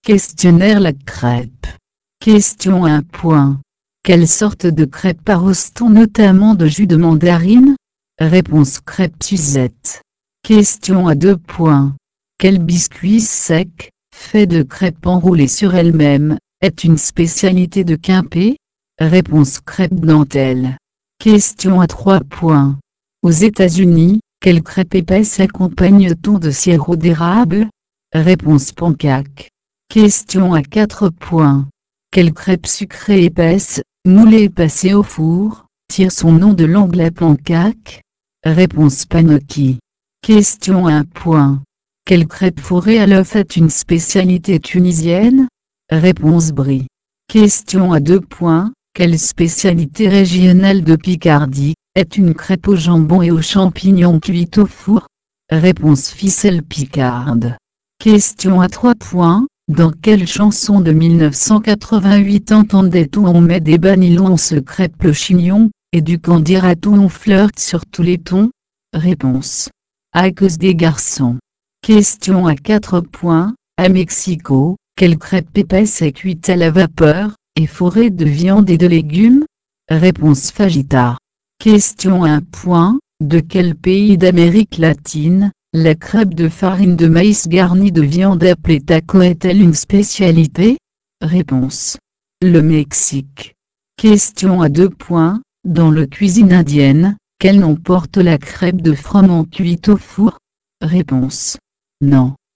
Questionnaire la crêpe. Question 1. Quelle sorte de crêpe arrose-t-on notamment de jus de mandarine? Réponse crêpe Suzette. Question à 2. Quel biscuit sec, fait de crêpes enroulées sur elles-mêmes, est une spécialité de Quimper? Réponse crêpe dentelle. Question à 3. Aux États-Unis, quelle crêpe épaisse accompagne-t-on de sirop d'érable? Réponse pancake. Question à 4. Quelle crêpe sucrée épaisse, moulée et passée au four, tire son nom de l'anglais pancake? Réponse panocchi. Question 1. Quelle crêpe fourrée à l'œuf est une spécialité tunisienne? Réponse brie. Question à 2. Quelle spécialité régionale de Picardie est une crêpe au jambon et aux champignons cuite au four? Réponse ficelle picarde. Question à 3. Dans quelle chanson de 1988 entendait-on on met des bas nylons on se crêpe le chignon, et du quand dira-t-on on flirte sur tous les tons? Réponse. À cause des garçons. Question à 4. À Mexico, quelle crêpe épaisse est cuite à la vapeur, et fourrée de viande et de légumes? Réponse fajita. Question 1. De quel pays d'Amérique latine, la crêpe de farine de maïs garnie de viande appelée taco est-elle une spécialité? Réponse. Le Mexique. Question à 2. Dans le cuisine indienne, quel nom porte la crêpe de froment cuite au four? Réponse. Non.